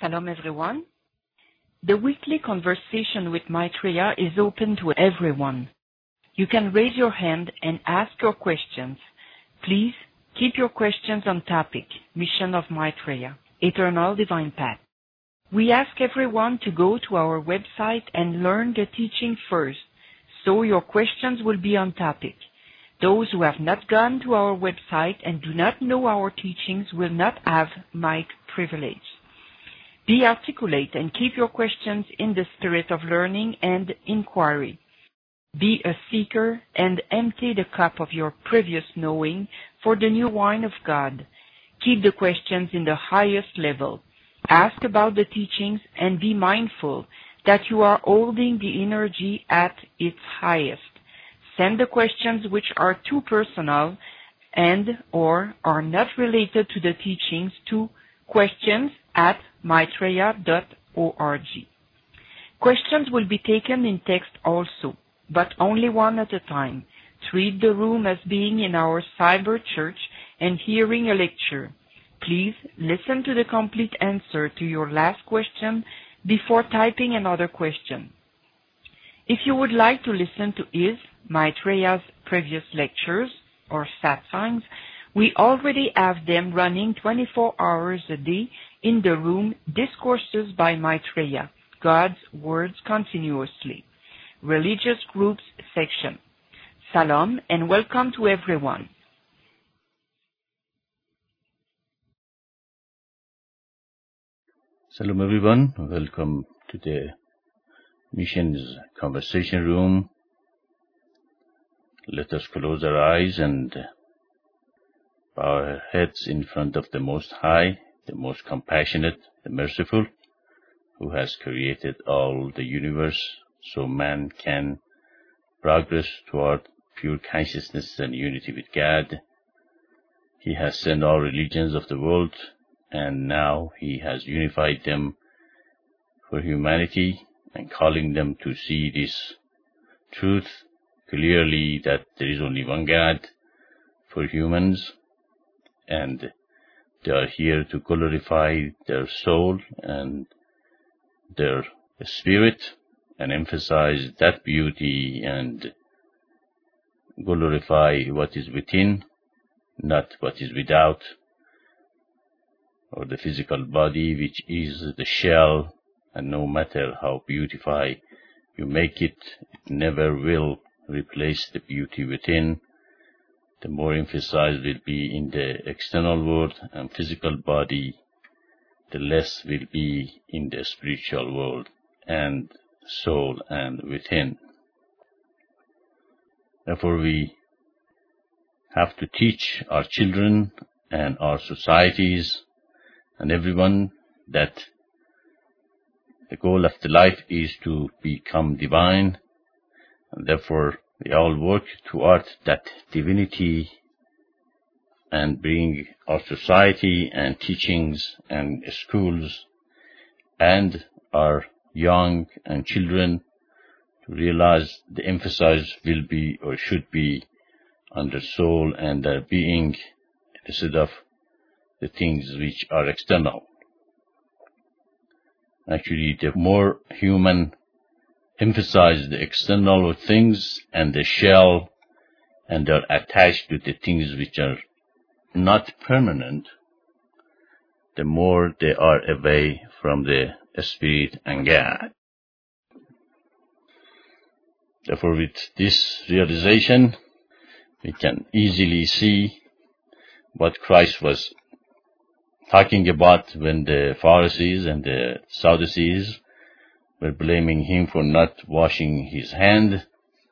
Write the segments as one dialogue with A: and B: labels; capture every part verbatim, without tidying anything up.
A: Shalom everyone. The weekly conversation with Maitreya is open to everyone. You can raise your hand and ask your questions. Please keep your questions on topic, Mission of Maitreya, Eternal Divine Path. We ask everyone to go to our website and learn the teaching first, so your questions will be on topic. Those who have not gone to our website and do not know our teachings will not have mic privilege. Be articulate and keep your questions in the spirit of learning and inquiry. Be a seeker and empty the cup of your previous knowing for the new wine of God. Keep the questions in the highest level. Ask about the teachings and be mindful that you are holding the energy at its highest. Send the questions which are too personal and or are not related to the teachings to questions at maitreya dot org. Questions will be taken in text also, but only one at a time. Treat the room as being in our cyber church and hearing a lecture. Please listen to the complete answer to your last question before typing another question. If you would like to listen to his, Maitreya's previous lectures or satsangs, we already have them running twenty-four hours a day in the room Discourses by Maitreya, God's Words Continuously, Religious Groups section. Salam and welcome to everyone.
B: Salam everyone, welcome to the Mission's Conversation Room. Let us close our eyes and bow our heads in front of the Most High, the most compassionate, the merciful, who has created all the universe so man can progress toward pure consciousness and unity with God. He has sent all religions of the world, and now he has unified them for humanity and calling them to see this truth clearly, that there is only one God for humans, and they are here to glorify their soul and their spirit and emphasize that beauty and glorify what is within, not what is without, or the physical body, which is the shell, and no matter how beautify you make it, it never will replace the beauty within. The more emphasis will be in the external world and physical body, the less will be in the spiritual world and soul and within. Therefore, we have to teach our children and our societies and everyone that the goal of the life is to become divine, and therefore we all work toward that divinity and bring our society and teachings and schools and our young and children to realize the emphasis will be or should be on their soul and their being instead of the things which are external. Actually, the more human emphasize the external things and the shell, and are attached to the things which are not permanent, the more they are away from the Spirit and God. Therefore, with this realization, we can easily see what Christ was talking about when the Pharisees and the Sadducees were blaming him for not washing his hand.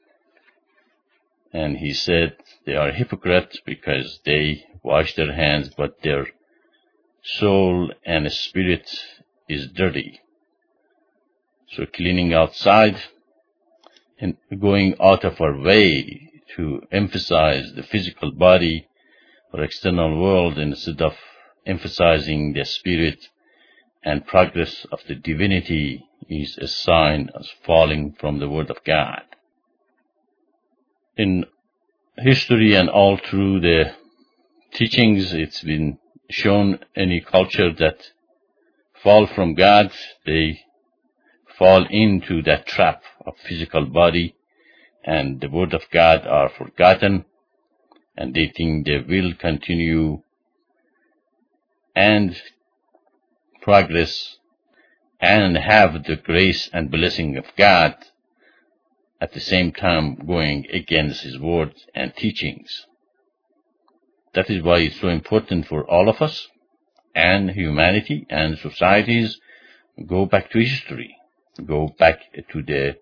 B: And he said they are hypocrites because they wash their hands, but their soul and spirit is dirty. So cleaning outside and going out of our way to emphasize the physical body or external world instead of emphasizing the spirit and progress of the divinity is a sign of falling from the Word of God. In history and all through the teachings, it's been shown any culture that fall from God, they fall into that trap of physical body, and the word of God are forgotten, and they think they will continue and progress and have the grace and blessing of God, at the same time going against His word and teachings. That is why it's so important for all of us and humanity and societies go back to history, go back to the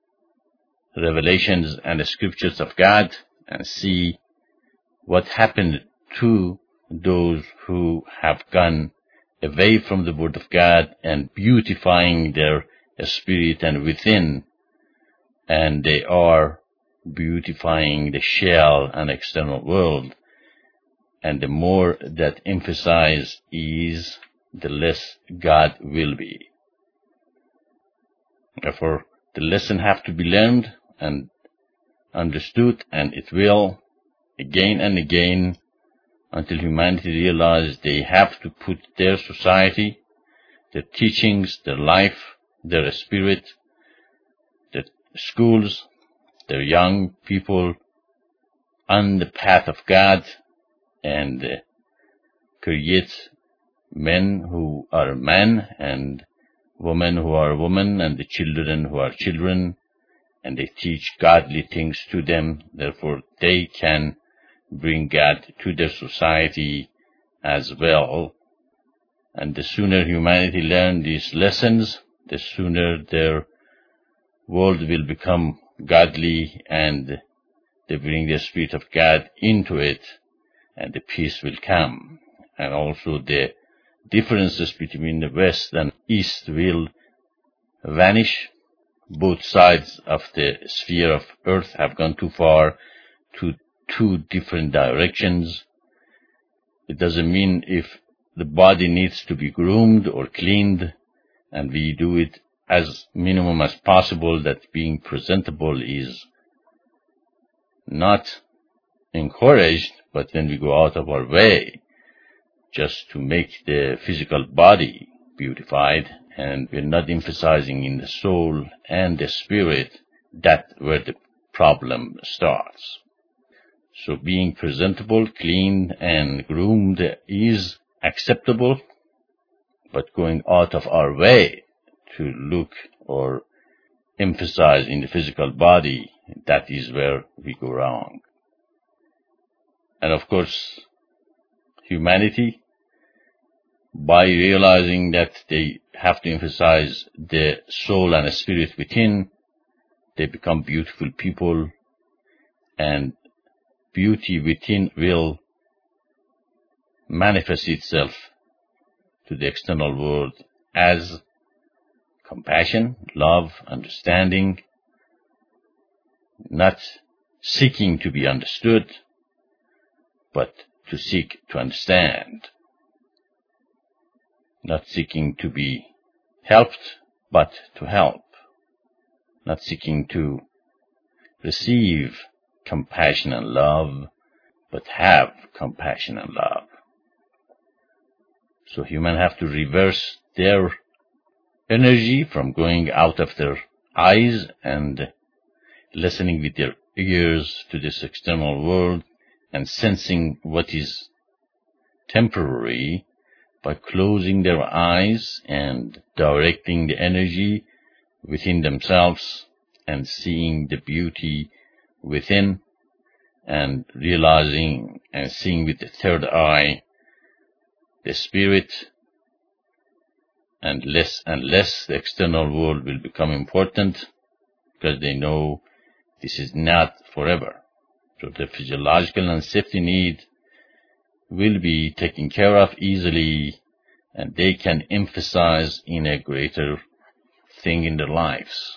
B: revelations and the scriptures of God and see what happened to those who have gone away from the word of God and beautifying their spirit and within, and they are beautifying the shell and external world. And the more that emphasize is, the less God will be. Therefore, the lesson have to be learned and understood, and it will again and again until humanity realize they have to put their society, their teachings, their life, their spirit, their schools, their young people on the path of God, and uh, create men who are men and women who are women and the children who are children, and they teach godly things to them. Therefore, they can bring God to their society as well. And the sooner humanity learn these lessons, the sooner their world will become godly, and they bring the Spirit of God into it, and the peace will come. And also the differences between the West and East will vanish. Both sides of the sphere of earth have gone too far to two different directions. It doesn't mean if the body needs to be groomed or cleaned, and we do it as minimum as possible, that being presentable is not encouraged, but when we go out of our way just to make the physical body beautified, and we're not emphasizing in the soul and the spirit, that's where the problem starts. So being presentable, clean, and groomed is acceptable, but going out of our way to look or emphasize in the physical body, that is where we go wrong. And of course, humanity, by realizing that they have to emphasize the soul and the spirit within, they become beautiful people, and beauty within will manifest itself to the external world as compassion, love, understanding, not seeking to be understood, but to seek to understand. Not seeking to be helped, but to help. Not seeking to receive compassion and love, but have compassion and love. So humans have to reverse their energy from going out of their eyes and listening with their ears to this external world and sensing what is temporary, by closing their eyes and directing the energy within themselves and seeing the beauty within, and realizing and seeing with the third eye the spirit, and less and less the external world will become important, because they know this is not forever. So the physiological and safety need will be taken care of easily, and they can emphasize in a greater thing in their lives.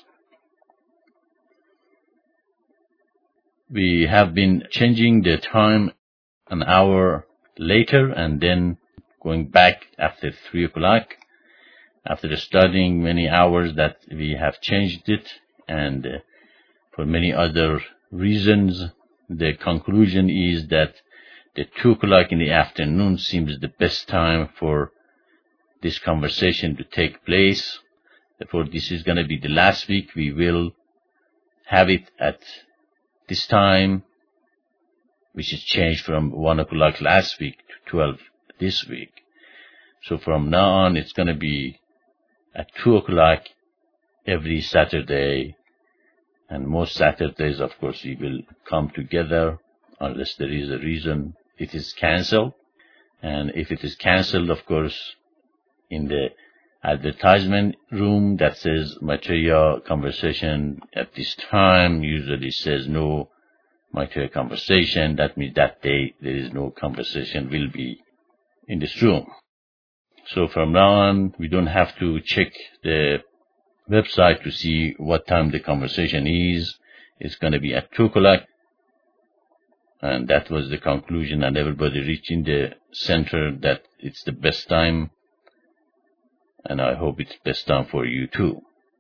B: We have been changing the time an hour later and then going back after three o'clock. After studying many hours that we have changed it, and uh, for many other reasons, the conclusion is that the two o'clock in the afternoon seems the best time for this conversation to take place. Therefore, this is going to be the last week. We will have it at this time, which is changed from one o'clock last week to twelve this week. So from now on, it's going to be at two o'clock every Saturday. And most Saturdays, of course, we will come together unless there is a reason it is cancelled. And if it is cancelled, of course, in the advertisement room that says Maitreya conversation at this time, usually says no Maitreya conversation. That means that day there is no conversation will be in this room. So from now on, we don't have to check the website to see what time the conversation is. It's going to be at two o'clock. And that was the conclusion, and everybody reaching the center that it's the best time. And I hope it's best time for you too.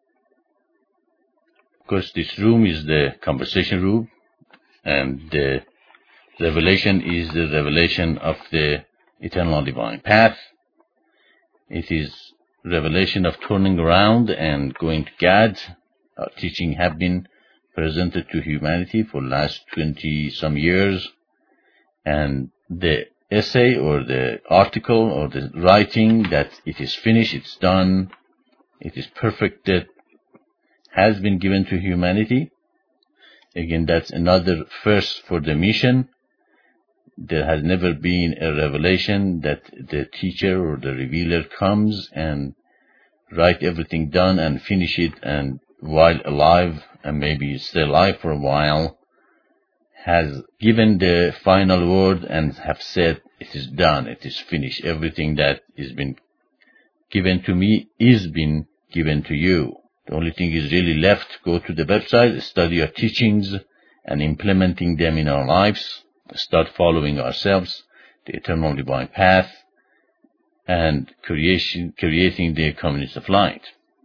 B: Of course, this room is the conversation room, and the revelation is the revelation of the eternal divine path. It is revelation of turning around and going to God. Our teaching have been presented to humanity for the last twenty some years, and the essay or the article or the writing that it is finished, it's done, it is perfected, has been given to humanity. Again, that's another first for the mission. There has never been a revelation that the teacher or the revealer comes and write everything done and finish it, and while alive, and maybe still alive for a while, has given the final word and have said, it is done, it is finished. Everything that is been given to me is been given to you. The only thing is really left, go to the website, study our teachings, and implementing them in our lives, start following ourselves, the eternal divine path, and creation, creating the communities of light.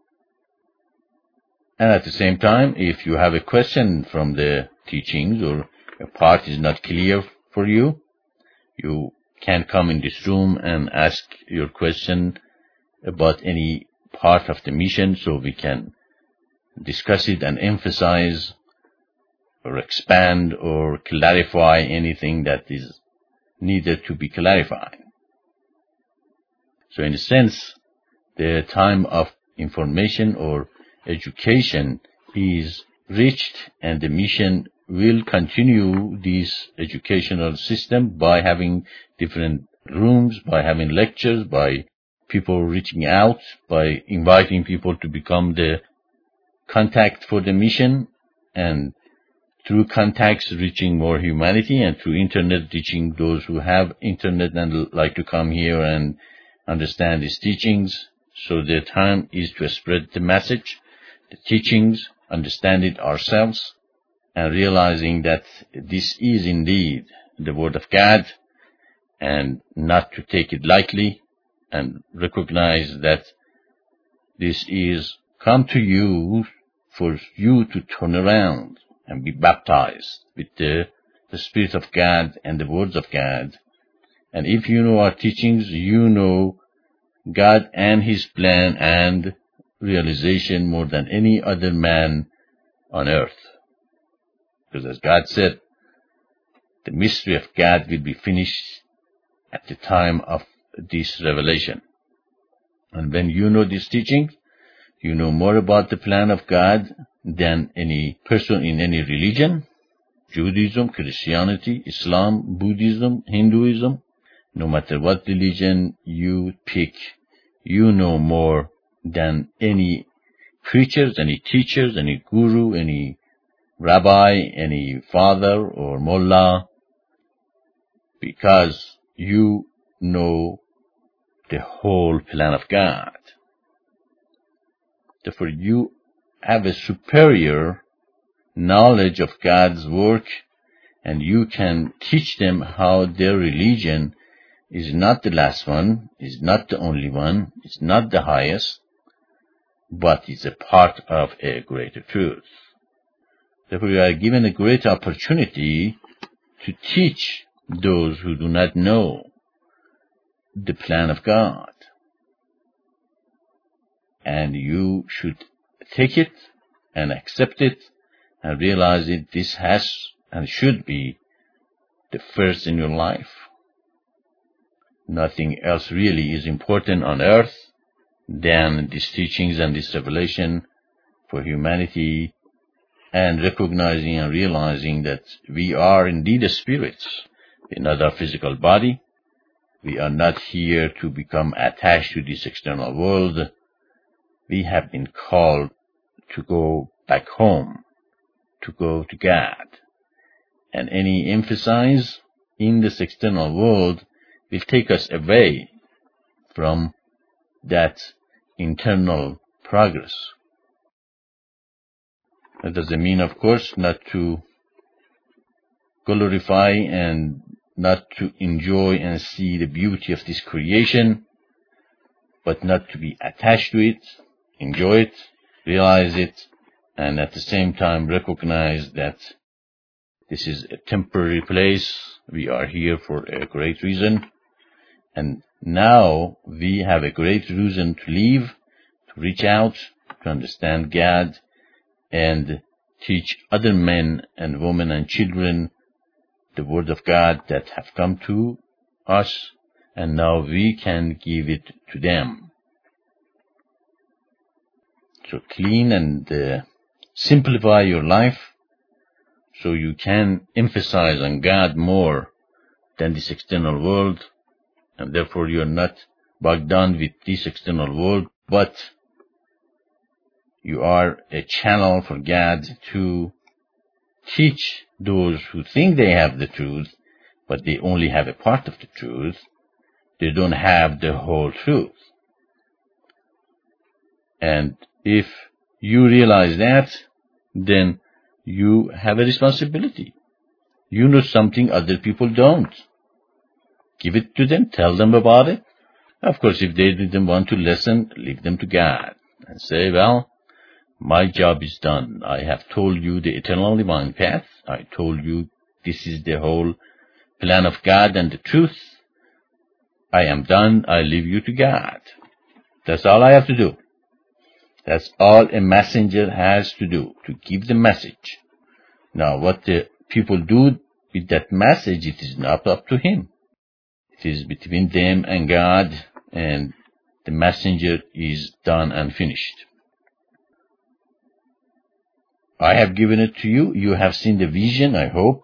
B: And at the same time, if you have a question from the teachings or a part is not clear for you, you can come in this room and ask your question about any part of the mission, so we can discuss it and emphasize or expand or clarify anything that is needed to be clarified. So in a sense, the time of information or education is reached, and the mission will continue this educational system by having different rooms, by having lectures, by people reaching out, by inviting people to become the contact for the mission, and through contacts reaching more humanity, and through internet reaching those who have internet and like to come here and understand these teachings. So the time is to spread the message, the teachings, understand it ourselves, and realizing that this is indeed the Word of God, and not to take it lightly, and recognize that this is come to you for you to turn around and be baptized with the, the Spirit of God and the words of God. And if you know our teachings, you know God and His plan and realization more than any other man on earth. Because as God said, the mystery of God will be finished at the time of this revelation. And when you know this teaching, you know more about the plan of God than any person in any religion, Judaism, Christianity, Islam, Buddhism, Hinduism. No matter what religion you pick, you know more than any preachers, any teachers, any guru, any rabbi, any father or mullah, because you know the whole plan of God. Therefore, you have a superior knowledge of God's work, and you can teach them how their religion is not the last one, is not the only one, is not the highest, but is a part of a greater truth. Therefore, you are given a great opportunity to teach those who do not know the plan of God. and you should take it and accept it and realize that this has and should be the first in your life. Nothing else really is important on earth than these teachings and this revelation for humanity, and recognizing and realizing that we are indeed spirits. We're not our physical body. We are not here to become attached to this external world. We have been called to go back home, to go to God. And any emphasis in this external world will take us away from that internal progress. That doesn't mean, of course, not to glorify and not to enjoy and see the beauty of this creation, but not to be attached to it, enjoy it, realize it, and at the same time recognize that this is a temporary place. We are here for a great reason, and now we have a great reason to live, to reach out, to understand God, and teach other men and women and children the word of God that have come to us, and now we can give it to them. So clean and uh, simplify your life so you can emphasize on God more than this external world, and therefore you are not bogged down with this external world, but you are a channel for God to teach those who think they have the truth, but they only have a part of the truth. They don't have the whole truth. And if you realize that, then you have a responsibility. You know something other people don't. Give it to them, tell them about it. Of course, if they didn't want to listen, leave them to God and say, well, my job is done. I have told you the eternal divine path. I told you this is the whole plan of God and the truth. I am done. I leave you to God. That's all I have to do. That's all a messenger has to do, to give the message. Now, what the people do with that message, it is not up to him. It is between them and God, and the messenger is done and finished. I have given it to you. You have seen the vision, I hope,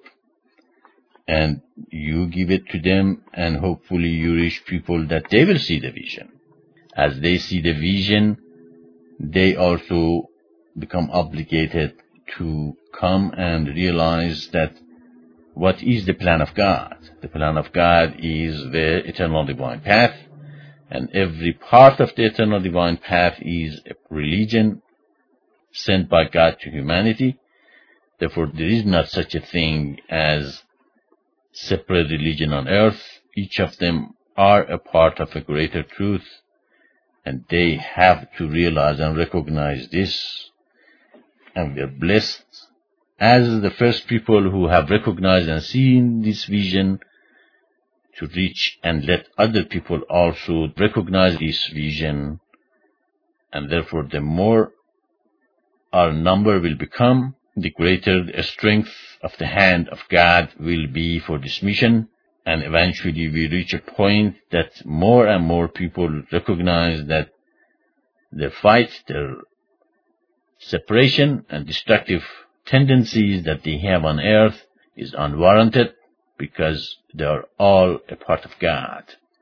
B: and you give it to them, and hopefully you reach people that they will see the vision. As they see the vision, they also become obligated to come and realize that what is the plan of God? The plan of God is the eternal divine path, and every part of the eternal divine path is a religion sent by God to humanity. Therefore, there is not such a thing as separate religion on earth. Each of them are a part of a greater truth, and they have to realize and recognize this. And we are blessed as the first people who have recognized and seen this vision to reach and let other people also recognize this vision. And therefore, the more our number will become, the greater the strength of the hand of God will be for this mission. And eventually we reach a point that more and more people recognize that their fight, their separation and destructive tendencies that they have on earth is unwarranted, because they are all a part of God.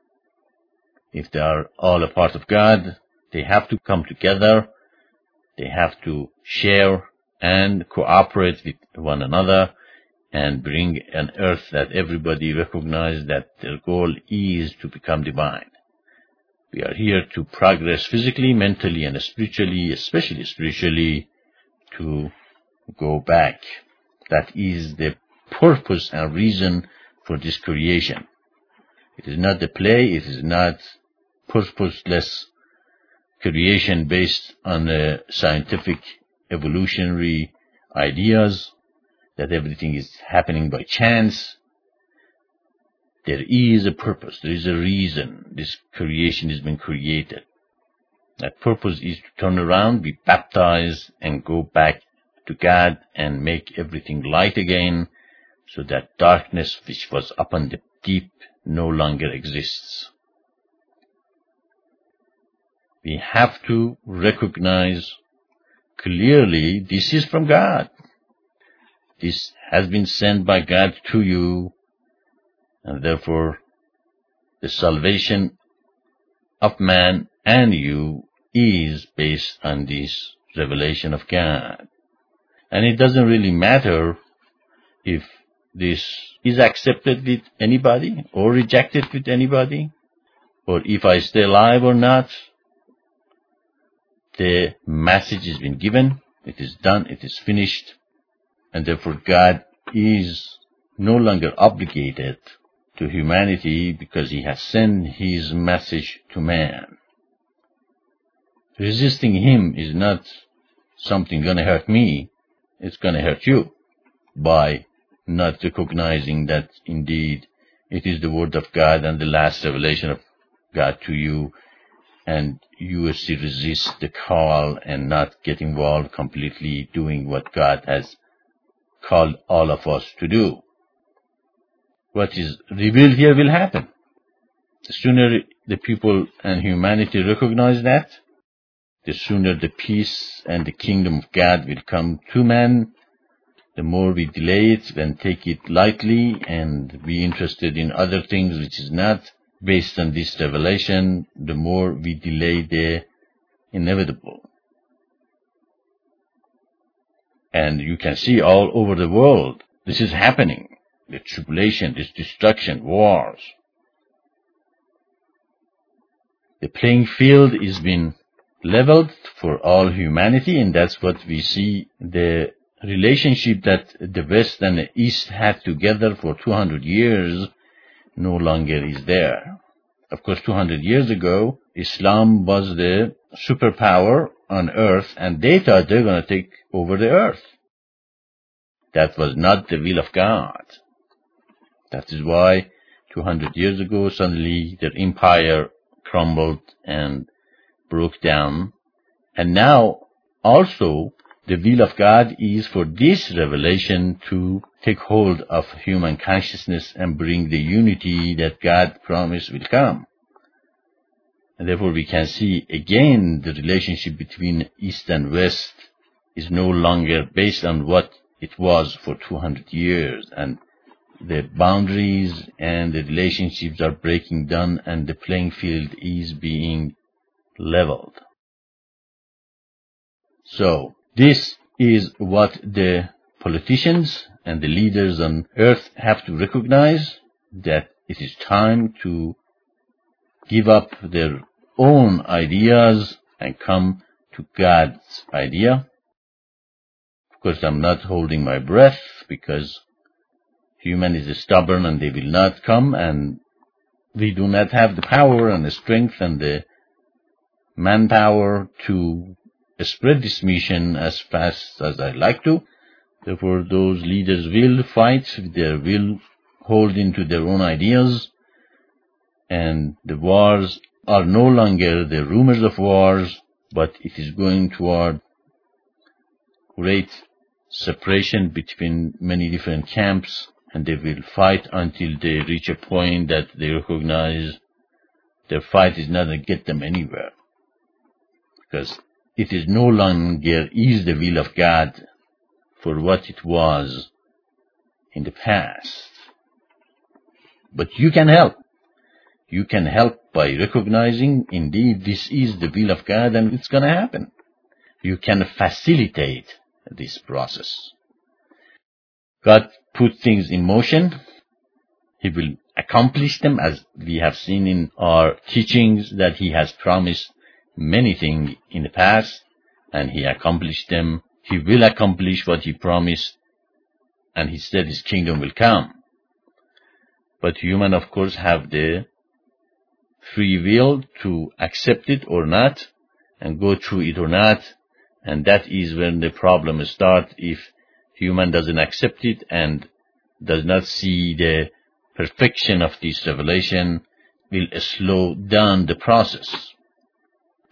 B: If they are all a part of God, they have to come together. They have to share and cooperate with one another and bring an earth that everybody recognizes that their goal is to become divine. We are here to progress physically, mentally, and spiritually, especially spiritually, to go back. That is the purpose and reason for this creation. It is not the play, it is not purposeless creation based on uh, scientific evolutionary ideas that everything is happening by chance. There is a purpose, there is a reason this creation has been created. That purpose is to turn around, be baptized, and go back to God and make everything light again, so that darkness which was upon the deep no longer exists. We have to recognize clearly this is from God. This has been sent by God to you, and therefore the salvation of man and you is based on this revelation of God. And it doesn't really matter if this is accepted with anybody or rejected with anybody, or if I stay alive or not. The message has been given, it is done, it is finished, and therefore God is no longer obligated to humanity because he has sent his message to man. Resisting him is not something going to hurt me, it's going to hurt you by not recognizing that indeed it is the word of God and the last revelation of God to you, and you still resist the call and not get involved completely doing what God has called all of us to do. What is revealed here will happen. The sooner the people and humanity recognize that, the sooner the peace and the kingdom of God will come to man. The more we delay it and take it lightly and be interested in other things which is not based on this revelation, the more we delay the inevitable. And you can see all over the world, this is happening. The tribulation, this destruction, wars. The playing field is being leveled for all humanity, and that's what we see. The relationship that the West and the East had together for two hundred years no longer is there. Of course, two hundred years ago, Islam was the superpower on earth, and they thought they were going to take over the earth. That was not the will of God. That is why two hundred years ago, suddenly their empire crumbled and broke down. And now, also, the will of God is for this revelation to take hold of human consciousness and bring the unity that God promised will come. And therefore we can see again the relationship between East and West is no longer based on what it was for two hundred years, and the boundaries and the relationships are breaking down and the playing field is being leveled. So, this is what the politicians and the leaders on earth have to recognize, that it is time to give up their own ideas and come to God's idea. Of course, I'm not holding my breath because human is stubborn and they will not come, and we do not have the power and the strength and the manpower to spread this mission as fast as I'd like to. Therefore, those leaders will fight, they will hold into their own ideas, and the wars are no longer the rumors of wars, but it is going toward great separation between many different camps, and they will fight until they reach a point that they recognize their fight is not going to get them anywhere. Because it is no longer is the will of God for what it was in the past. But you can help. You can help by recognizing, indeed, this is the will of God and it's going to happen. You can facilitate this process. God put things in motion. He will accomplish them, as we have seen in our teachings, that He has promised many things in the past, and He accomplished them. He will accomplish what He promised, and He said His kingdom will come. But humans, of course, have the free will to accept it or not, and go through it or not, and that is when the problem starts. If human doesn't accept it and does not see the perfection of this revelation, will slow down the process.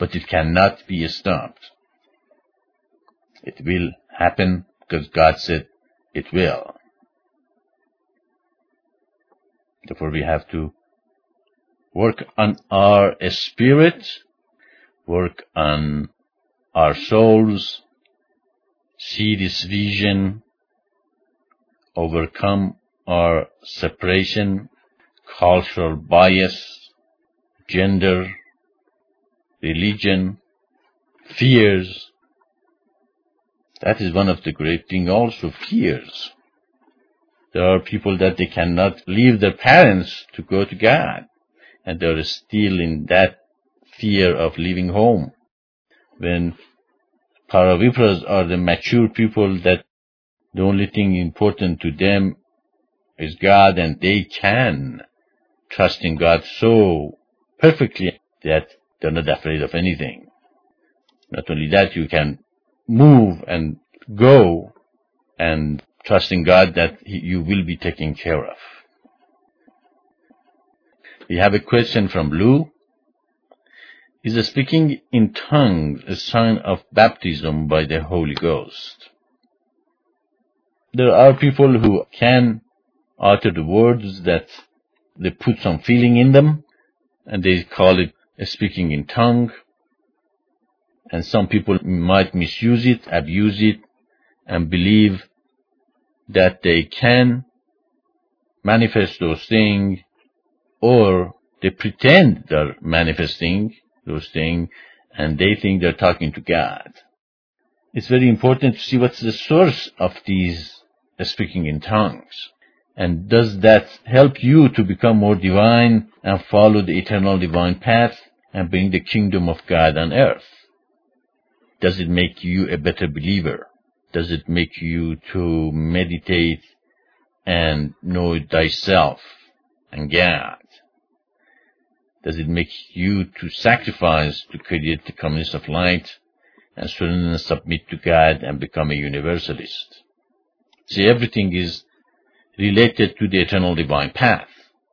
B: but it cannot be stopped. It will happen because God said it will. Therefore, we have to work on our spirit, work on our souls, see this vision, overcome our separation, cultural bias, gender, religion, fears. That is one of the great things also, fears. There are people that they cannot leave their parents to go to God, and they are still in that fear of leaving home. When Paravipras are the mature people that the only thing important to them is God, and they can trust in God so perfectly that they're not afraid of anything. Not only that, you can move and go and trust in God that you will be taken care of. We have a question from Lou. Is speaking in tongues a sign of baptism by the Holy Ghost? There are people who can utter the words that they put some feeling in them, and they call it speaking in tongue. And some people might misuse it, abuse it, and believe that they can manifest those things, or they pretend they're manifesting those things, and they think they're talking to God. It's very important to see what's the source of these speaking in tongues. And does that help you to become more divine and follow the eternal divine path and bring the kingdom of God on earth? Does it make you a better believer? Does it make you to meditate and know thyself and God? Does it make you to sacrifice to create the communist of light and surrender and submit to God and become a universalist? See, everything is related to the eternal divine path.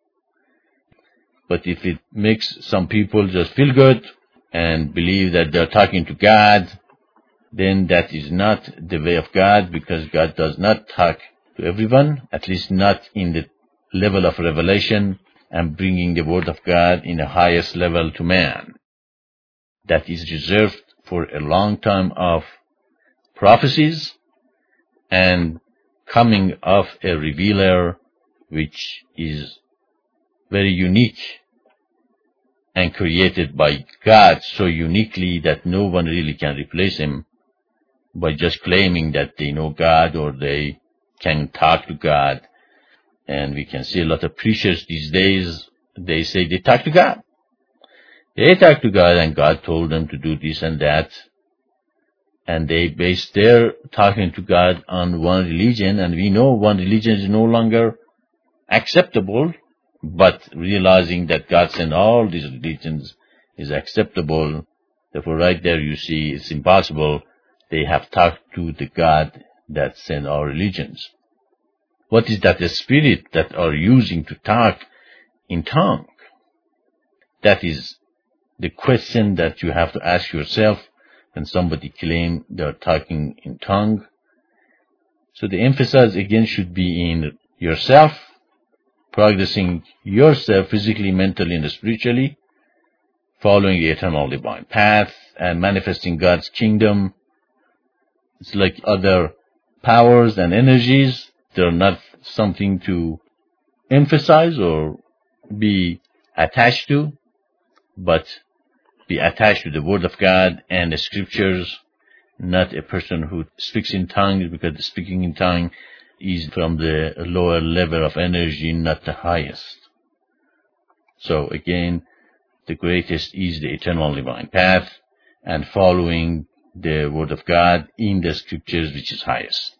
B: But if it makes some people just feel good and believe that they're talking to God, then that is not the way of God, because God does not talk to everyone, at least not in the level of revelation and bringing the word of God in the highest level to man. That is reserved for a long time of prophecies and coming of a revealer which is very unique and created by God so uniquely that no one really can replace him by just claiming that they know God or they can talk to God. And we can see a lot of preachers these days, they say they talk to God. They talk to God and God told them to do this and that. And they base their talking to God on one religion, and we know one religion is no longer acceptable, but realizing that God sent all these religions is acceptable. Therefore, right there you see it's impossible. They have talked to the God that sent our religions. What is that the spirit that are using to talk in tongue? That is the question that you have to ask yourself when somebody claims they're talking in tongue. So the emphasis again should be in yourself, progressing yourself physically, mentally, and spiritually, following the eternal divine path, and manifesting God's kingdom. It's like other powers and energies. They're not something to emphasize or be attached to, but be attached to the Word of God and the Scriptures, not a person who speaks in tongues, because the speaking in tongue is from the lower level of energy, not the highest. So again, the greatest is the eternal divine path and following the Word of God in the Scriptures, which is highest.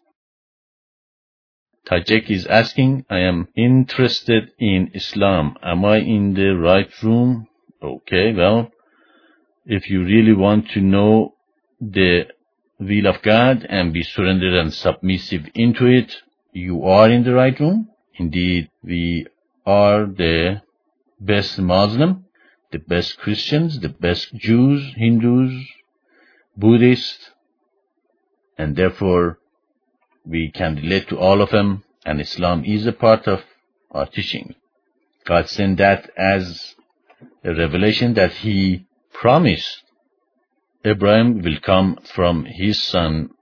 B: Tajik is asking, I am interested in Islam. Am I in the right room? Okay, well, if you really want to know the will of God and be surrendered and submissive into it, you are in the right room. Indeed, we are the best Muslim the best Christians, the best Jews, Hindus, Buddhists, and therefore we can relate to all of them, and Islam is a part of our teaching. God sent that as a revelation that He promised Abraham will come from his son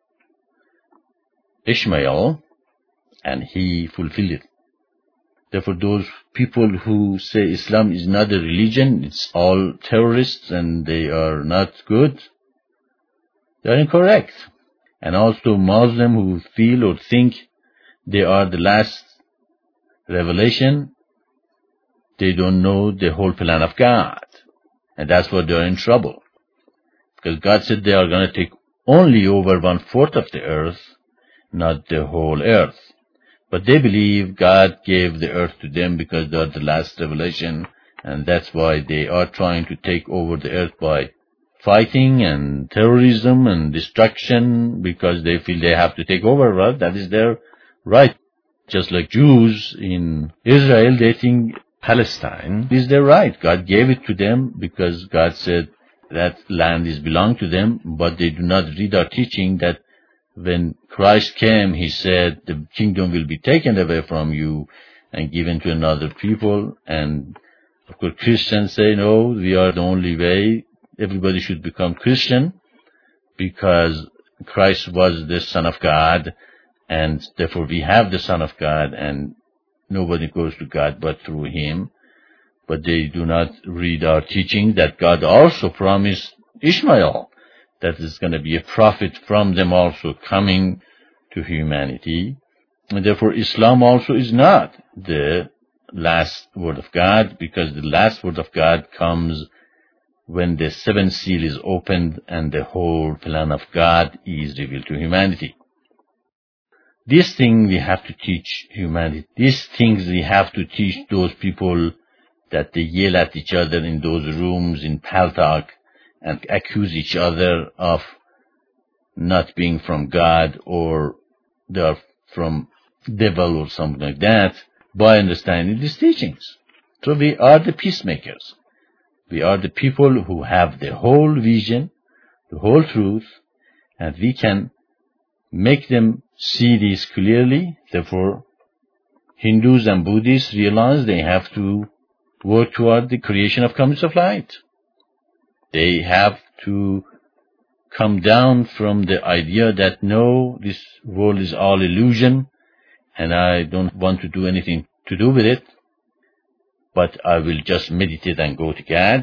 B: Ishmael, and He fulfilled it. Therefore, those people who say Islam is not a religion, it's all terrorists and they are not good, they are incorrect. And also Muslims who feel or think they are the last revelation, they don't know the whole plan of God. And that's why they are in trouble. Because God said they are going to take only over one-fourth of the earth, not the whole earth. But they believe God gave the earth to them because they are the last revelation, and that's why they are trying to take over the earth by fighting and terrorism and destruction, because they feel they have to take over. Well, that is their right. Just like Jews in Israel, they think Palestine is their right. God gave it to them because God said that land is belong to them, but they do not read our teaching that when Christ came, He said the kingdom will be taken away from you and given to another people. And of course Christians say, no, we are the only way. Everybody should become Christian because Christ was the Son of God, and therefore we have the Son of God, and nobody goes to God but through Him. But they do not read our teaching that God also promised Ishmael that is going to be a prophet from them also coming to humanity. And therefore Islam also is not the last word of God, because the last word of God comes when the seventh seal is opened and the whole plan of God is revealed to humanity. This thing we have to teach humanity. These things we have to teach those people that they yell at each other in those rooms in Paltalk and accuse each other of not being from God, or they are from devil or something like that, by understanding these teachings. So we are the peacemakers. We are the people who have the whole vision, the whole truth, and we can make them see this clearly. Therefore, Hindus and Buddhists realize they have to work toward the creation of comets of light. They have to come down from the idea that no, this world is all illusion and I don't want to do anything to do with it, but I will just meditate and go to God.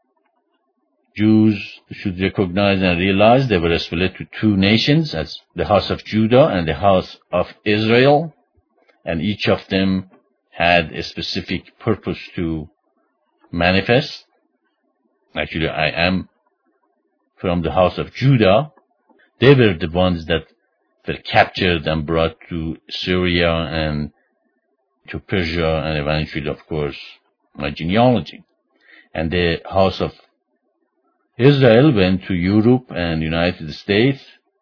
B: Jews should recognize and realize they were split to two nations, as the house of Judah and the house of Israel, and each of them had a specific purpose to manifest. Actually, I am from the house of Judah. They were the ones that were captured and brought to Syria and to Persia, and eventually, of course, my genealogy. And the house of Israel went to Europe and United States.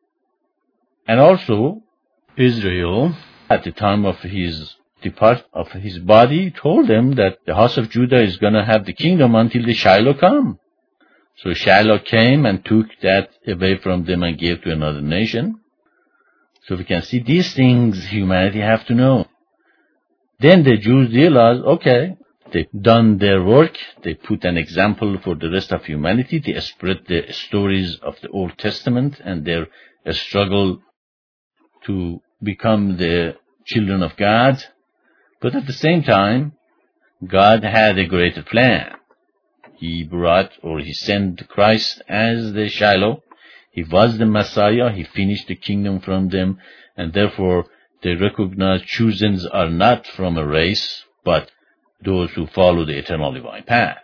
B: And also, Israel, at the time of his depart of his body, told them that the house of Judah is going to have the kingdom until the Shiloh come. So Shiloh came and took that away from them and gave to another nation. So we can see these things humanity have to know. Then the Jews realized, okay, they've done their work. They put an example for the rest of humanity. They spread the stories of the Old Testament and their struggle to become the children of God. But at the same time, God had a greater plan. He brought, or He sent Christ as the Shiloh. He was the Messiah. He finished the kingdom from them, and therefore they recognize choosens are not from a race, but those who follow the eternal divine path.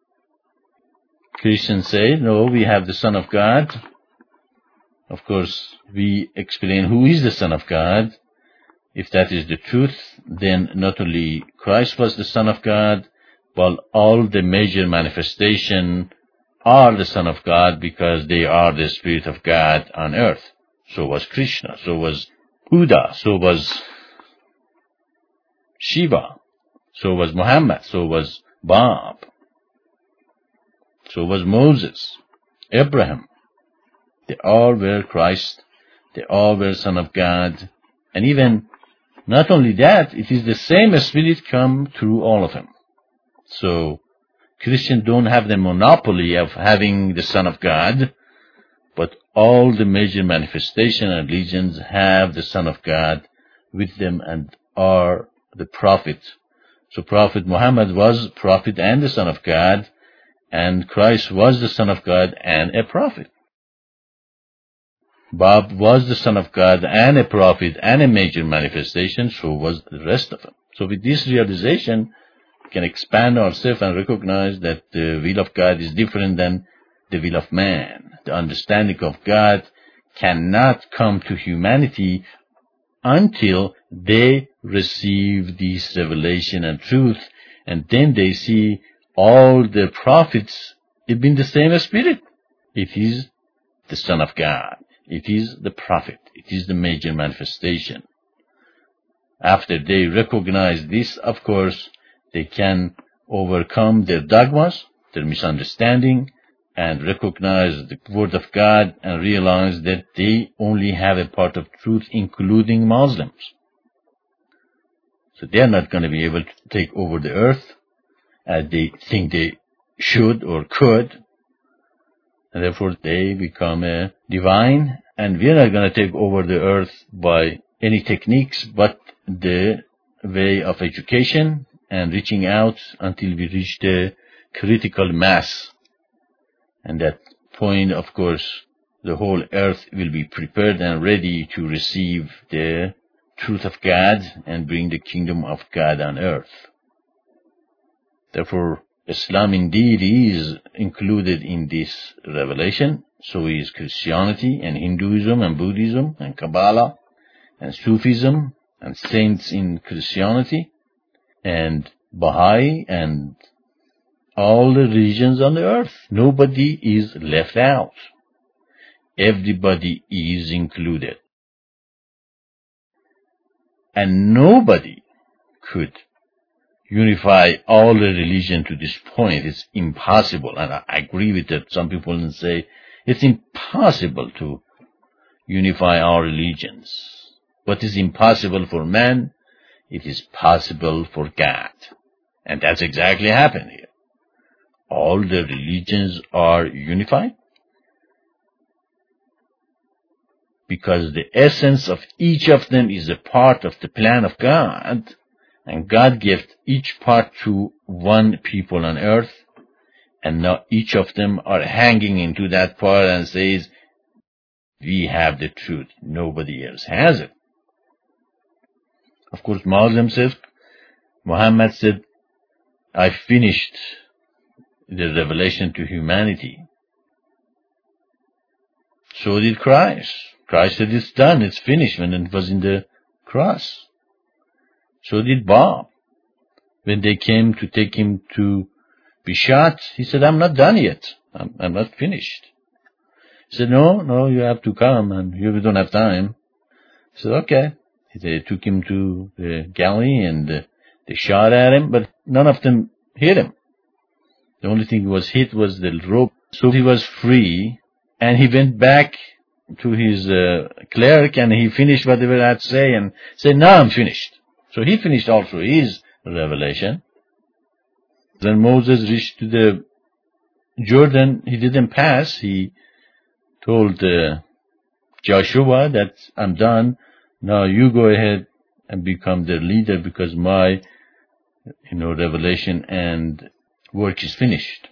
B: Christians say, no, we have the Son of God. Of course, we explain who is the Son of God. If that is the truth, then not only Christ was the Son of God, but all the major manifestations are the Son of God, because they are the Spirit of God on earth. So was Krishna, so was Buddha, so was Shiva, so was Muhammad, so was Bob. So was Moses, Abraham. They all were Christ. They all were Son of God. And even not only that, it is the same Spirit come through all of them. So Christians don't have the monopoly of having the Son of God, but all the major manifestation and religions have the Son of God with them and are the prophet. So Prophet Muhammad was prophet and the Son of God, and Christ was the Son of God and a prophet. Bob was the Son of God and a prophet and a major manifestation, so was the rest of them. So with this realization, we can expand ourselves and recognize that the will of God is different than the will of man. The understanding of God cannot come to humanity until they receive this revelation and truth, and then they see all the prophets in the same spirit. It is the Son of God. It is the prophet. It is the major manifestation. After they recognize this, of course, they can overcome their dogmas, their misunderstanding, and recognize the word of God and realize that they only have a part of truth, including Muslims. So they are not going to be able to take over the earth as they think they should or could. And therefore they become a divine, and we are not going to take over the earth by any techniques but the way of education and reaching out until we reach the critical mass. And that point, of course, the whole earth will be prepared and ready to receive the truth of God and bring the kingdom of God on earth. Therefore, Islam indeed is included in this revelation. So is Christianity and Hinduism and Buddhism and Kabbalah and Sufism and saints in Christianity and Baha'i and all the religions on the earth. Nobody is left out. Everybody is included. And nobody could unify all the religion to this point. It's impossible. And I agree with that. Some people say it's impossible to unify all religions. What is impossible for man, it is possible for God. And that's exactly happened here. All the religions are unified because the essence of each of them is a part of the plan of God, and God gave each part to one people on earth, and now each of them are hanging into that part and says, we have the truth, nobody else has it. Of course, Muslims said, Muhammad said, I finished the revelation to humanity. So did Christ. Christ said, it's done, it's finished, when it was in the cross. So did Bob. When they came to take him to be shot, he said, I'm not done yet. I'm, I'm not finished. He said, no, no, you have to come, and you don't have time. He said, okay. They took him to the galley, and uh, they shot at him, but none of them hit him. The only thing he was hit was the rope. So he was free, and he went back to his uh, clerk, and he finished whatever I had to say, and said, now I'm finished. So he finished also his revelation. When Moses reached to the Jordan, he didn't pass. He told uh, Joshua that I'm done. Now you go ahead and become their leader because my, you know, revelation and work is finished.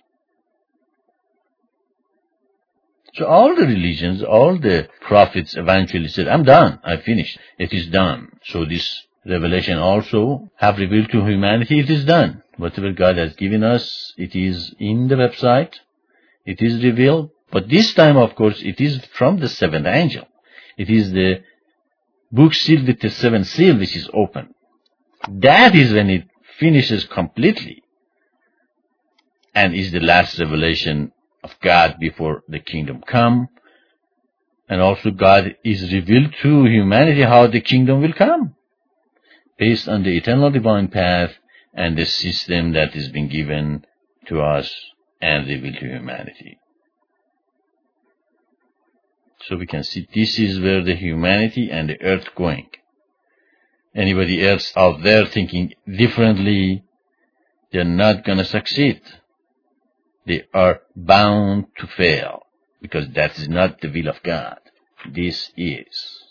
B: So all the religions, all the prophets eventually said, I'm done, I finished, it is done. So this revelation also have revealed to humanity, it is done. Whatever God has given us, it is in the website, it is revealed. But this time, of course, it is from the seventh angel. It is the book sealed with the seventh seal which is open. That is when it finishes completely and is the last revelation of God before the kingdom come. And also God is revealed to humanity how the kingdom will come based on the eternal divine path and the system that has been given to us and reveal to humanity. So we can see this is where the humanity and the earth going. Anybody else out there thinking differently, they're not going to succeed. They are bound to fail, because that is not the will of God. This is.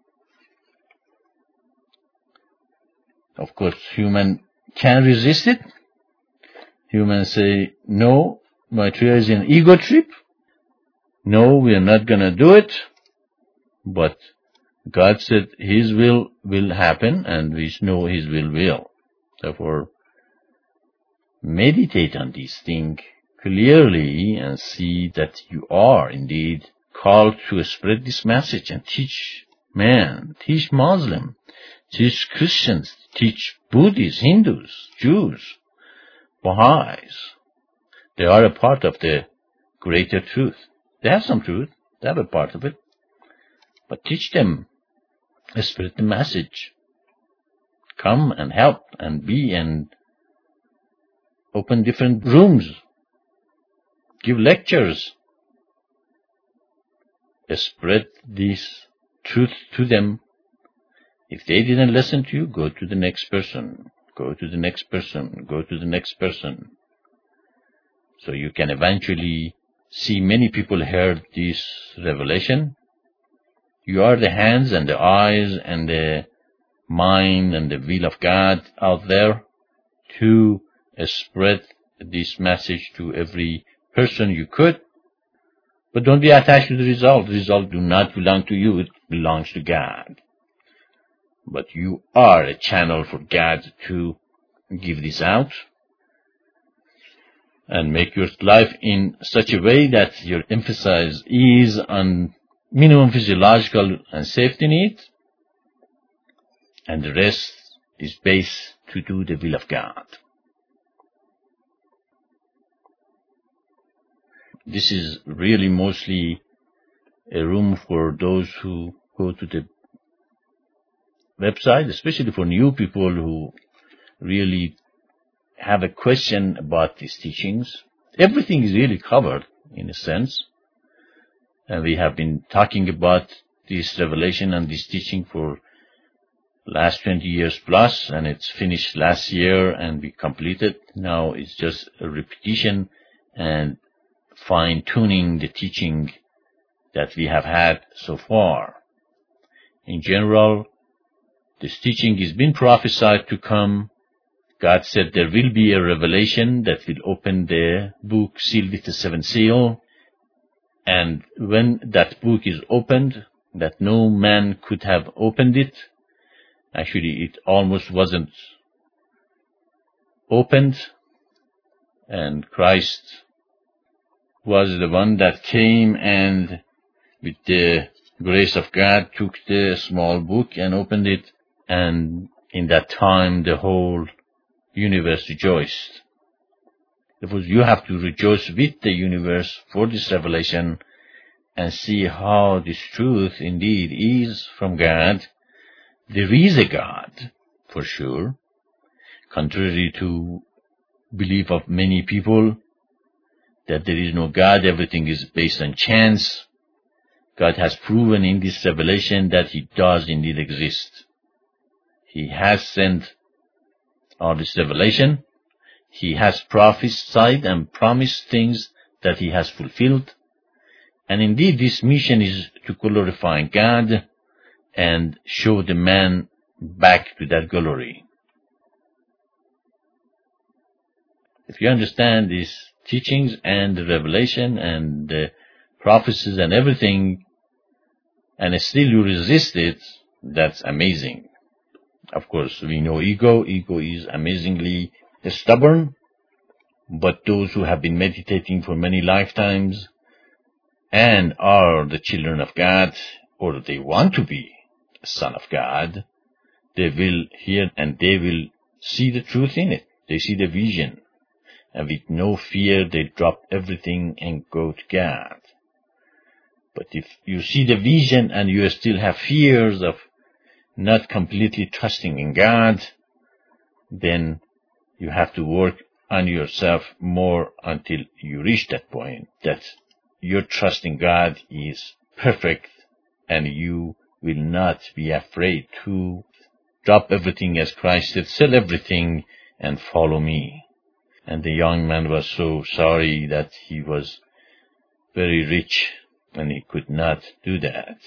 B: Of course, human can resist it. Humans say, no, Maitreya is an ego trip. No, we are not going to do it. But God said His will will happen, and we know His will will. Therefore, meditate on these things clearly and see that you are indeed called to spread this message and teach man, teach Muslim, teach Christians, teach Buddhists, Hindus, Jews, Baha'is. They are a part of the greater truth. They have some truth. They have a part of it. But teach them, spread the message. Come and help and be and open different rooms. Give lectures. Spread this truth to them. If they didn't listen to you, go to the next person. Go to the next person. Go to the next person. So you can eventually see many people heard this revelation. You are the hands and the eyes and the mind and the will of God out there to spread this message to every person you could. But don't be attached to the result. The result do not belong to you. It belongs to God. But you are a channel for God to give this out and make your life in such a way that your emphasis is on minimum physiological and safety needs, and the rest is based to do the will of God. This is really mostly a room for those who go to the website, especially for new people who really have a question about these teachings. Everything is really covered in a sense. And we have been talking about this revelation and this teaching for last twenty years plus, and it's finished last year and we completed. Now it's just a repetition and fine-tuning the teaching that we have had so far. In general, this teaching has been prophesied to come. God said there will be a revelation that will open the book sealed with the seventh seal. And when that book is opened, that no man could have opened it, actually it almost wasn't opened, and Christ was the one that came and with the grace of God took the small book and opened it, and in that time the whole universe rejoiced. Therefore, you have to rejoice with the universe for this revelation and see how this truth indeed is from God. There is a God, for sure, contrary to belief of many people that there is no God, everything is based on chance. God has proven in this revelation that He does indeed exist. He has sent all this revelation. He has prophesied and promised things that He has fulfilled. And indeed, this mission is to glorify God and show the man back to that glory. If you understand these teachings and the revelation and the prophecies and everything, and still you resist it, that's amazing. Of course, we know ego. Ego is amazingly stubborn. But those who have been meditating for many lifetimes and are the children of God, or they want to be a son of God, they will hear and they will see the truth in it. They see the vision. And with no fear, they drop everything and go to God. But if you see the vision and you still have fears of not completely trusting in God, then you have to work on yourself more until you reach that point, that your trust in God is perfect and you will not be afraid to drop everything, as Christ said, sell everything and follow me. And the young man was so sorry that he was very rich and he could not do that.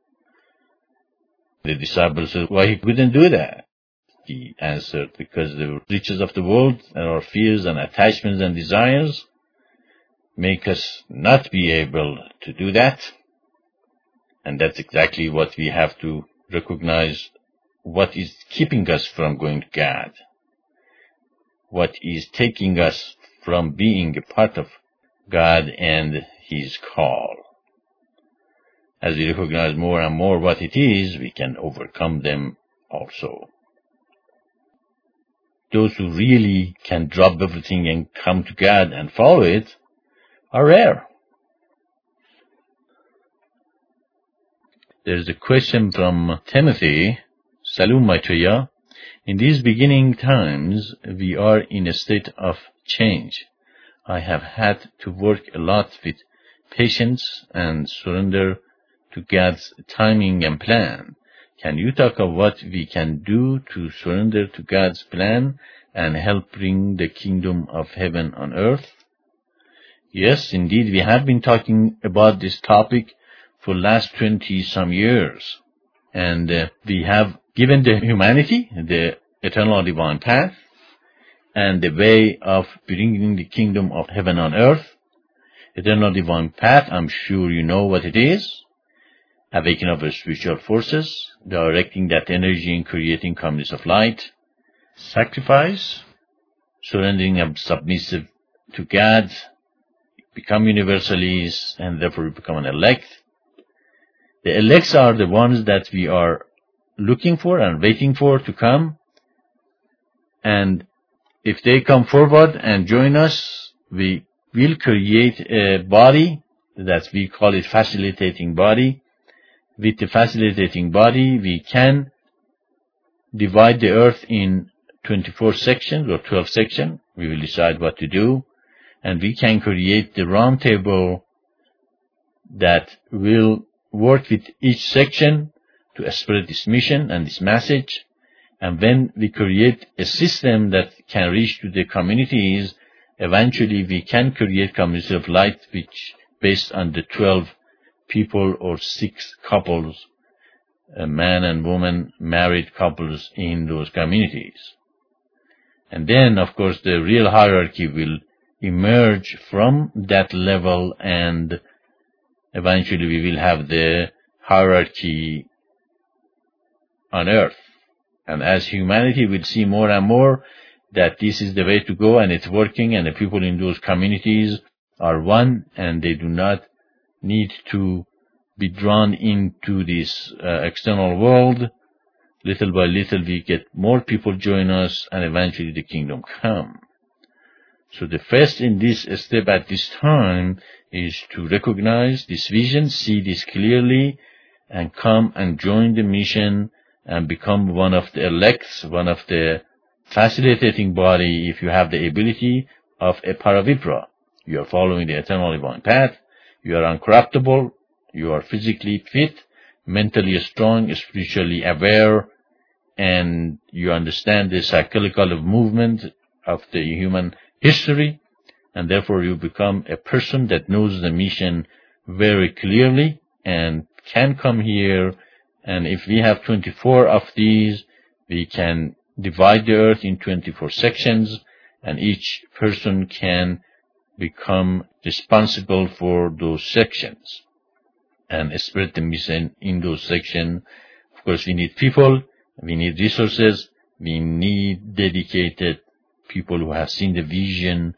B: The disciples said, why he couldn't do that? He answered, because the riches of the world and our fears and attachments and desires make us not be able to do that. And that's exactly what we have to recognize, what is keeping us from going to God, what is taking us from being a part of God and His call. As we recognize more and more what it is, we can overcome them also. Those who really can drop everything and come to God and follow it are rare. There's a question from Timothy. Salam Maitreya. In these beginning times, we are in a state of change. I have had to work a lot with patience and surrender to God's timing and plan. Can you talk of what we can do to surrender to God's plan and help bring the kingdom of heaven on earth? Yes, indeed, we have been talking about this topic for the last twenty some years. And uh, we have given the humanity the eternal divine path and the way of bringing the kingdom of heaven on earth. Eternal divine path, I'm sure you know what it is. Awakening of our spiritual forces, directing that energy in creating communities of light. Sacrifice, surrendering and submissive to God, become universalists, and therefore become an elect. The elects are the ones that we are looking for and waiting for to come. And if they come forward and join us, we will create a body that we call it facilitating body. With the facilitating body, we can divide the earth in twenty-four sections or twelve sections. We will decide what to do. And we can create the round table that will work with each section to spread this mission and this message. And when we create a system that can reach to the communities, eventually we can create communities of light which based on the twelve people or six couples, a man and woman, married couples in those communities. And then, of course, the real hierarchy will emerge from that level, and eventually we will have the hierarchy on earth. And as humanity will see more and more that this is the way to go and it's working, and the people in those communities are one and they do not need to be drawn into this uh, external world. Little by little we get more people join us and eventually the kingdom come. So the first in this step at this time is to recognize this vision, see this clearly, and come and join the mission and become one of the elects, one of the facilitating body, if you have the ability of a Paravipra. You are following the eternal divine path, you are uncorruptible, you are physically fit, mentally strong, spiritually aware, and you understand the cyclical movement of the human history, and therefore you become a person that knows the mission very clearly and can come here. And if we have twenty-four of these, we can divide the earth in twenty-four sections, and each person can become responsible for those sections and spread the mission in those sections. Of course, we need people, we need resources, we need dedicated people who have seen the vision.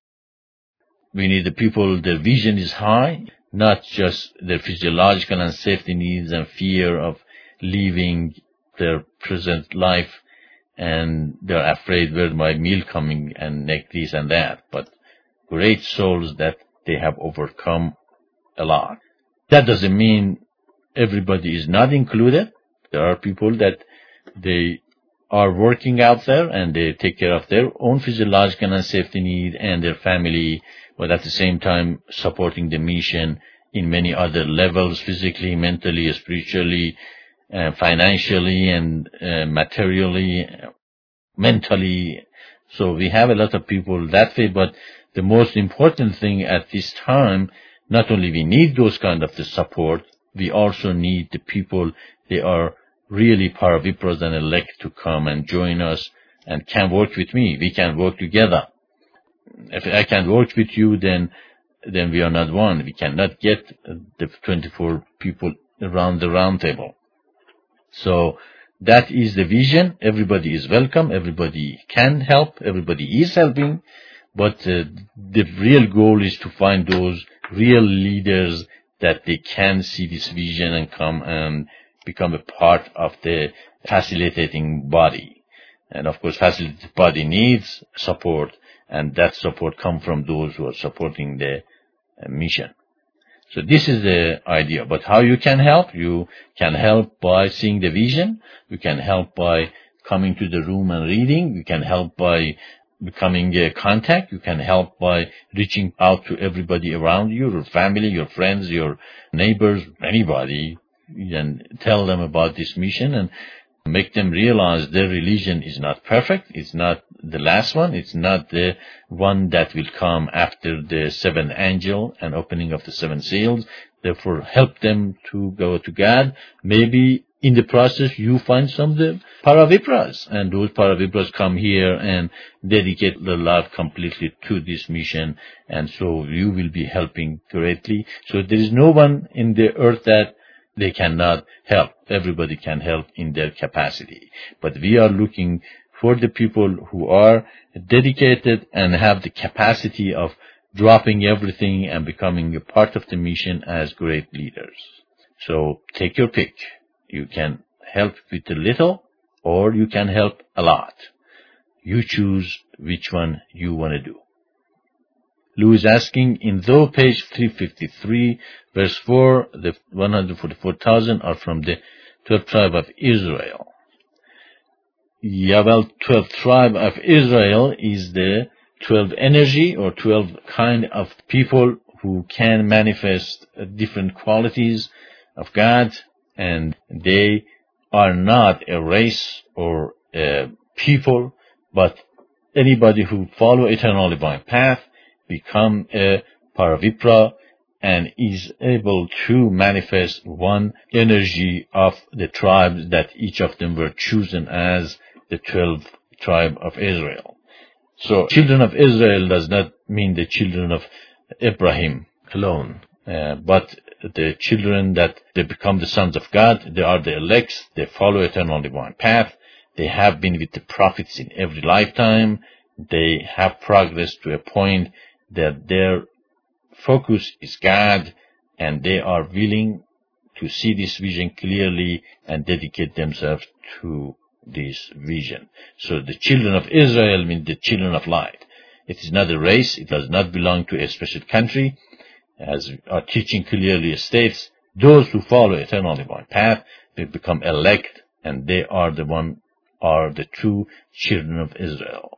B: We need the people, their vision is high, not just their physiological and safety needs and fear of leaving their present life, and they're afraid where's my meal coming and like this and that, but great souls that they have overcome a lot. That doesn't mean everybody is not included. There are people that they are working out there and they take care of their own physiological and safety need and their family, but at the same time supporting the mission in many other levels, physically, mentally, spiritually, uh, financially, and uh, materially, mentally. So we have a lot of people that way, but the most important thing at this time, not only we need those kind of the support, we also need the people, they are really Paravipras and elect to come and join us and can work with me. We can work together. If I can work with you, then then we are not one. We cannot get the twenty-four people around the round table. So that is the vision. Everybody is welcome. Everybody can help. Everybody is helping. But uh, the real goal is to find those real leaders that they can see this vision and come and become a part of the facilitating body. And of course, facilitating body needs support, and that support comes from those who are supporting the uh, mission. So this is the idea. But how you can help? You can help by seeing the vision. You can help by coming to the room and reading. You can help by becoming a contact. You can help by reaching out to everybody around you, your family, your friends, your neighbors, anybody, and tell them about this mission and make them realize their religion is not perfect. It's not the last one. It's not the one that will come after the seventh angel and opening of the seven seals. Therefore, help them to go to God. Maybe in the process, you find some of the Paravipras, and those Paravipras come here and dedicate their life completely to this mission, and so you will be helping greatly. So there is no one in the earth that they cannot help. Everybody can help in their capacity. But we are looking for the people who are dedicated and have the capacity of dropping everything and becoming a part of the mission as great leaders. So take your pick. You can help with a little, or you can help a lot. You choose which one you want to do. Lou is asking, in though page three fifty-three, verse four, the one hundred forty-four thousand are from the twelfth tribe of Israel. Yeah, well, twelfth tribe of Israel is the twelve energy or twelve kind of people who can manifest different qualities of God, and they are not a race or a people, but anybody who follow eternal divine path become a Paravipra and is able to manifest one energy of the tribes that each of them were chosen as the twelfth tribe of Israel. So children of Israel does not mean the children of Abraham alone, uh, but the children that they become the sons of God. They are the elects. They follow eternal divine path. They have been with the prophets in every lifetime. They have progressed to a point that their focus is God, and they are willing to see this vision clearly and dedicate themselves to this vision. So the children of Israel mean the children of light. It is not a race. It does not belong to a special country. As our teaching clearly states, those who follow eternal divine path will become elect, and they are the one, are the true children of Israel.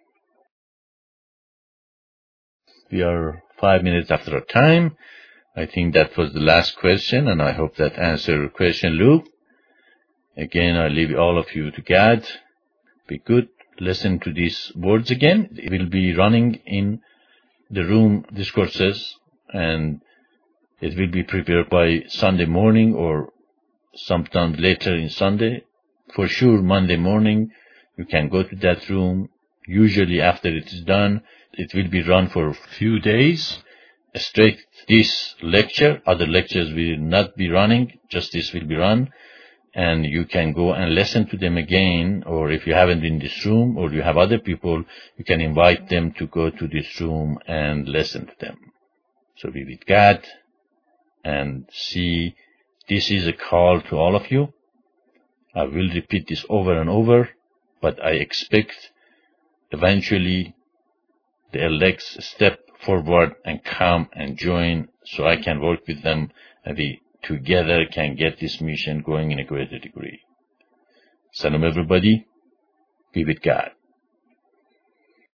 B: We are five minutes after our time. I think that was the last question, and I hope that answered your question, Lou. Again, I leave all of you to God. Be good. Listen to these words again. It will be running in the room discourses, and it will be prepared by Sunday morning or sometime later in Sunday. For sure, Monday morning, you can go to that room. Usually after it is done, it will be run for a few days. Straight this lecture, other lectures will not be running, just this will be run. And you can go and listen to them again, or if you haven't been in this room, or you have other people, you can invite them to go to this room and listen to them. So be with God and see, this is a call to all of you. I will repeat this over and over, but I expect eventually the elects step forward and come and join so I can work with them and we together can get this mission going in a greater degree. Salam everybody. Be with God.